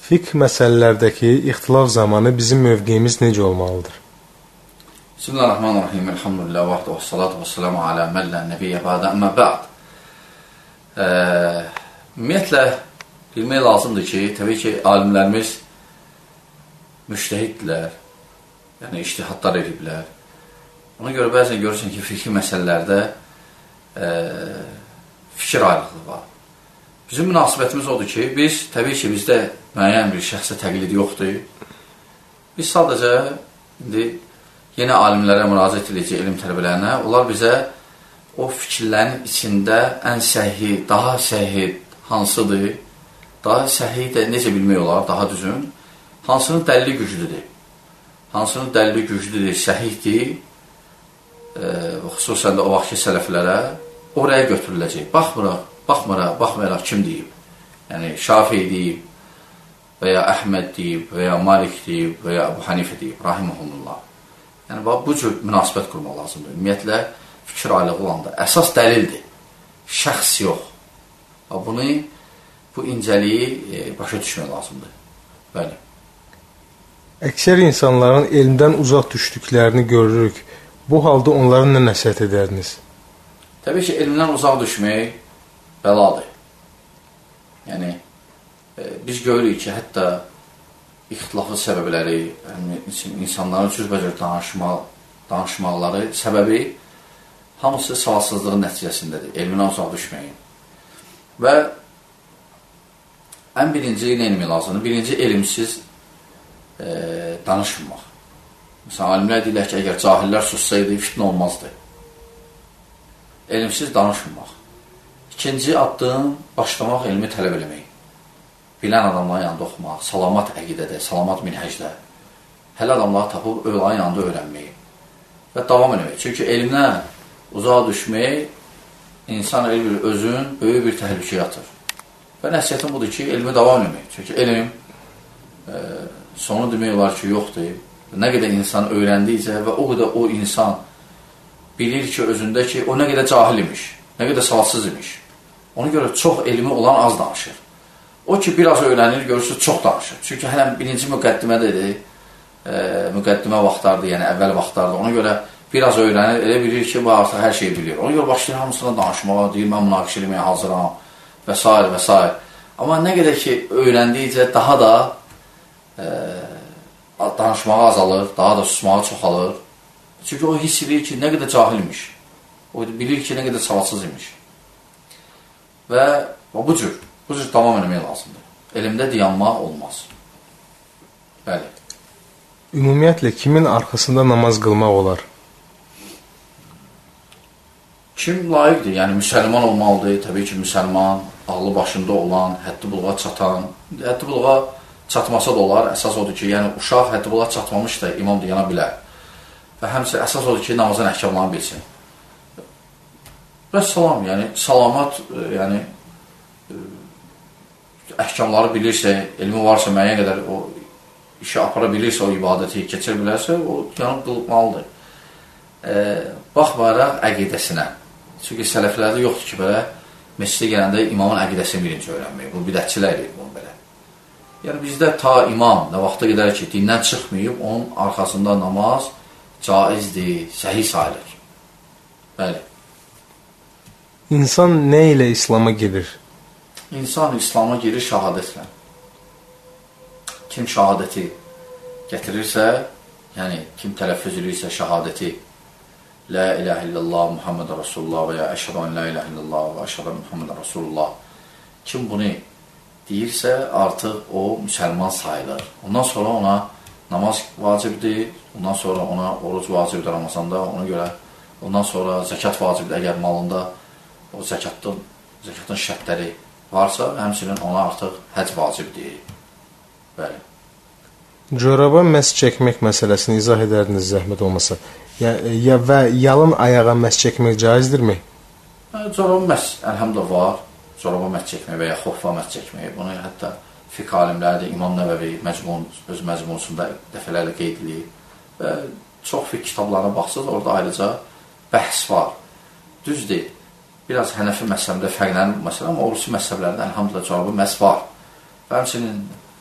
Fiqh məsələlərdəki ixtilaf zamanı bizim mövqeyimiz necə olmalıdır? Bismillahirrahmanirrahim. Elhamdülillah və salatu və selamu alə məllə nəbiyyə bədə əmmə bə'd. Ümumiyyətlə, bilmək lazımdır ki, təbii ki, alimlərimiz müştəhiddirlər, yəni iştihadlar ediblər. Ona görə bəzən görürsən ki, fiqhi məsələlərdə fikir ayrılığı var. Bizim münasibətimiz odur ki, təbii ki, bizdə müəyyən bir şəxsə təqlid yoxdur. Biz sadəcə indi yeni alimlərə müraciət edəcək elm tələbələrinə, onlar bizə o fikirlərin içində ən səhi, daha səhi hansıdır, daha səhi də necə bilmək olar, daha düzün, hansının dəlili güclüdür, hansının dəlili güclüdür, səhihdir, xüsusən də o vaxtki sələflərə oraya götürüləcək. Baxmayaraq kim deyib, yəni Şafii deyib, və ya Əhməd deyib, və ya Malik deyib, və ya Əbu Hanifə deyib, rahiməhumullah. Yəni, bu cür münasibət qurmaq lazımdır. Ümumiyyətlə, fikir aylığı olanda əsas dəlildir, şəxs yox. Bu incəliyi başa düşmək lazımdır. Bəli. Əksər insanların elmdən uzaq düşdüklərini görürük. Bu halda onlara nə nəsihət edərdiniz? Təbii ki, elmdən uzaq düşmək bəladır. Yəni, biz görürük ki, hətta ixtilaflı səbəbləri, insanların cürbəcür danışmaqları səbəbi hamısı savadsızlığın nəticəsindədir, elminə uzaq düşməyin. Və ən birinci nə eləmək lazımdır? Birinci, elmsiz danışmaq. Məsələn, alimlər deyirlər ki, əgər cahillər sussaydı, fitnə olmazdı. Elmsiz danışmaq. İkinci addım, başlamaq, elmi tələb eləmək. Bilən adamların yanında oxumaq, salamat əqidədə, salamat minhəcdə. Hələ adamları tapıb, onların yanında öyrənmək və davam eləmək. Çünki elmlə uzağa düşmək insan özün böyük bir təhlükəyə atır. Və nəsiyyətim budur ki, elmi davam eləmək. Çünki elm sonu demək olar ki, yoxdur. Nə qədər insan öyrəndikcə və o qədər o insan bilir ki, özündə ki, o nə qədər cahil imiş, nə qədər savadsız imiş. Ona görə çox elmi olan az danışır. O ki, biraz öyrənir, görürsünüz, çox danışır. Çünki hələm birinci müqəddimədədir, müqəddimə vaxtlardır, yəni əvvəl vaxtlardır. Ona görə biraz öyrənir, elə bilir ki, bu artıq hər şeyi bilir. Ona görə başlayır hamısına danışmağa, deyir, mən münaqişə eləməyə hazıram və s. və s. Amma nə qədər ki, öyrəndikcə daha da danışmağa azalır, daha da susmağa çoxalır. Çünki o hiss edir ki, nə qədər cahil imiş. O bilir ki, nə qədər savadsız imiş. Və bu cür tamam eləmək lazımdır. Elmdə dayanmaq olmaz. Bəli. Ümumiyyətlə, kimin arxasında namaz qılmaq olar? Kim layiqdir? Yəni, müsəlman olmalıdır. Təbii ki, müsəlman, ağlı başında olan, həddi buluğa çatan. Həddi buluğa çatmasa da olar. Əsas odur ki, yəni uşaq həddi buluğa çatmamış da imam dayana bilər. Və həmçinin əsas odur ki, namazın əhkamlarını bilsin. Və salam, yəni salamat, yəni əhkamları bilirsə, elmi varsa, müəyyən qədər o işi apara bilirsə, o ibadəti keçir bilərsə, o yanıb qılmalıdır. Baxmayaraq əqidəsinə. Çünki sələflərdə yoxdur ki, belə məscidə gələndə imamın əqidəsini birinci öyrənmək. Bu bidətçilər edir bunu belə. Yəni bizdə ta imam nə vaxta qədər ki, dindən çıxmayıb, onun arxasında namaz caizdir, səhih sayılır. Bəli. İnsan nə ilə İslama girir? İnsan İslama girir şəhadətlə. Kim şəhadəti gətirirsə, yəni kim tələffüz edirsə şəhadəti La ilahə illallah, Muhammed Rasulullah və ya əşhədu an la ilahə illallah və əşhədu Muhammed Rasulullah. Kim bunu deyirsə, artıq o müsəlman sayılır. Ondan sonra ona namaz vacibdir, ondan sonra ona oruc vacibdir Ramazanda, ona görə ondan sonra zəkat vacibdir, əgər malında o zəkatın şərtləri varsa, həmçinin ona artıq həc vacibdir. Bəli. Coraba məs çəkmək məsələsini izah edərdiniz zəhmət olmasa. Və yalın ayağa məs çəkmək caizdirmi? Coraba məs, əlhamdülillah var. Coraba məs çəkmək və ya xoffa məs çəkmək. Bunu hətta fiqh alimləri də İmam Nəvəvi öz məcmuasında dəfələrlə qeyd edir. Və çox fiqh kitablarına baxsınız, orada ayrıca bəhs var. Düzdür. Biraz Hənəfi məzhəbində fərqlənir bu məsələ, amma oruçlu məzhəblərdə əlhamdülillah corabı məs var. Və həmçinin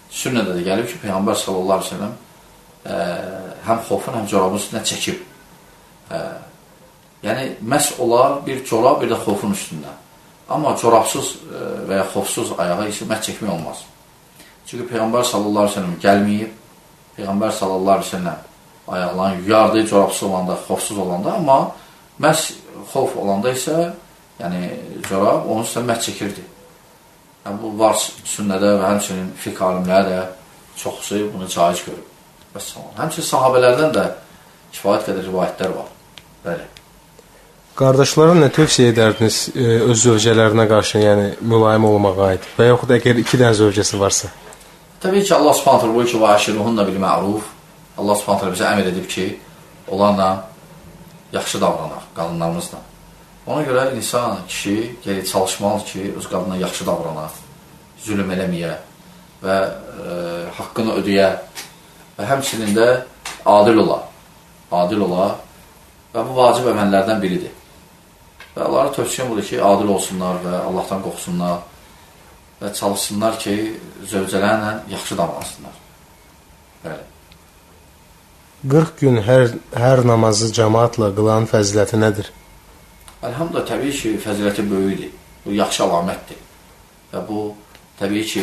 sünnədə də gəlib ki, Peyğəmbər sallallahu aleyhi ve sellem həm xofun, həm corabın üstündə çəkib. Yəni, məhz olar bir corab, bir də xofun üstündə. Amma corabsız və ya xofsuz ayağa isə məhz çəkmək olmaz. Çünki Peyğəmbər sallallahu aleyhi ve sellem gəlməyib, Peyğəmbər sallallahu aleyhi ve sellem ayaqlarını yuyardı, corabsız olanda, xofsuz olanda, amma məhz xof olanda isə, yəni corab, onun üstə məhz çəkirdi. Yəni, bu var sünnədə və həmçinin fiqh alimləri də çoxsu bunu caiz görüb. Həmçinin sahabələrdən də kifayət qədər rivayətlər var. Bəli. Qardaşlara nə tövsiyə edərdiniz öz zövcələrinə qarşı, yəni mülayim olmağa aid və yaxud əgər 2 dənə zövcəsi varsa? Təbii ki, Allah subhanətlə buyur ki, وَعَشِرُهُنَّ بِالْمَعْرُوفِ Allah subhanətlə bizə əmr edib ki, onlarla yaxşı davranaq, qadınlarımızla. Ona görə insan, kişi geri çalışmalı ki, öz qadına yaxşı davranaq, zülüm eləməyə və haqqını ödəyə və həmçinin də adil ola və bu vacib əməllərdən biridir. Və Allah'a tövsiyəm budur ki, adil olsunlar və Allahdan qorxsunlar və çalışsınlar ki, zövcələrlə yaxşı davransınlar. Bəli. 40 gün hər namazı cəmaatla qılan fəziləti nədir? Əlhamdülillah, təbii ki, fəziləti böyükdir. Bu, yaxşı əlamətdir. Və bu, təbii ki,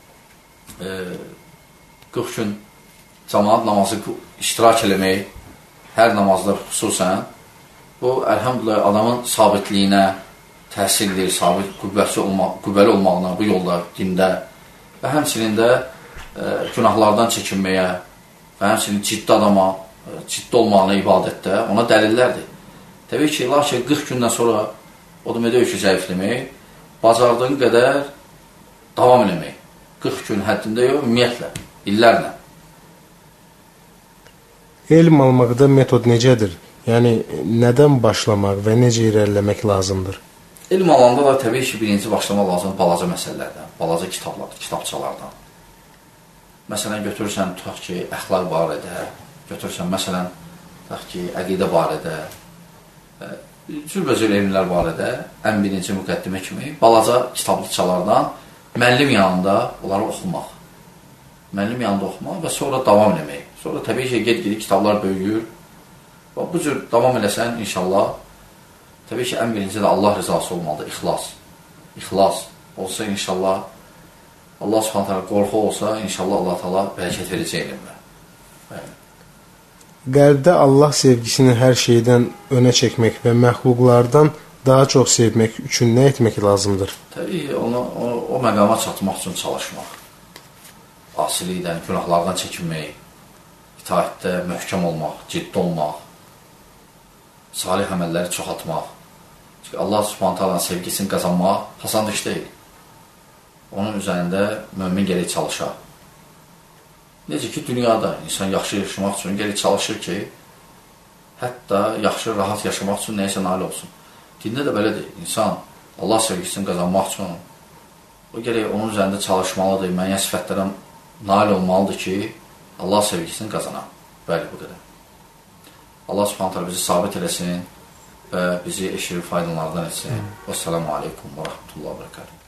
40 gün cəmaat namazı iştirak eləmək, hər namazda xüsusən, bu, əlhamdülillah, adamın sabitliyinə təsirdir, sabit, qüvvəli olmağına bu yolda, dində və həmçinin də günahlardan çəkinməyə və həmçinin ciddi adama, ciddi olmağına ibadətdə ona dəlillərdir. Təbii ki, lakin 40 gündən sonra o demək deyil ki, zəifləmək, bacardığın qədər davam eləmək. 40 gün həddində yox, ümumiyyətlə, illərlə. Elm almaqda metod necədir? Yəni, nədən başlamaq və necə irəliləmək lazımdır? Elm alanda da təbii ki, birinci başlamaq lazım balaca məsələlərdən, balaca kitabçalardan. Məsələn, götürürsən, tutaq ki, əxlaq barədə, götürürsən, məsələn, tutaq ki, əqidə barədə, cürbəcür elmlər barədə ən birinci müqəddimə kimi balaca kitablıqçalardan müəllim yanında onları oxumaq. Müəllim yanında oxumaq və sonra davam eləmək. Sonra təbii ki, ged-gedi kitablar böyüyür. Və bu cür davam eləsən, inşallah, təbii ki, ən birinci də Allah rızası olmalıdır, ixlas. İxlas olsa, inşallah, Allah subhanətlə qorxu olsa, inşallah Allah təala bərəkət verəcək elmə. Bəli. Qəlbdə Allah sevgisini hər şeydən önə çəkmək və məxluqlardan daha çox sevmək üçün nə etmək lazımdır? Təbii, o məqama çatmaq üçün çalışmaq. Asilikdən, günahlardan çəkinmək, itaətdə möhkəm olmaq, ciddi olmaq, salih əməlləri çoxaltmaq. Çünki Allah subhanətələ sevgisini qazanmaq hasan iş deyil. Onun üzərində mömin gələk çalışar. Necə ki, dünyada insan yaxşı yaşamaq üçün gələk çalışır ki, hətta yaxşı, rahat yaşamaq üçün nəyəsə nail olsun. Dində də belədir. İnsan Allah sevgisini qazanmaq üçün o gələk onun üzərində çalışmalıdır, müəyyən sifətlərə nail olmalıdır ki, Allah sevgisini qazanar. Bəli, bu qədər. Allah subhanətələ bizi sabit eləsin və bizi eşirib faydalardan etsin. Vəssalamu aleykum və rəhmətullah və bərəkətuhu.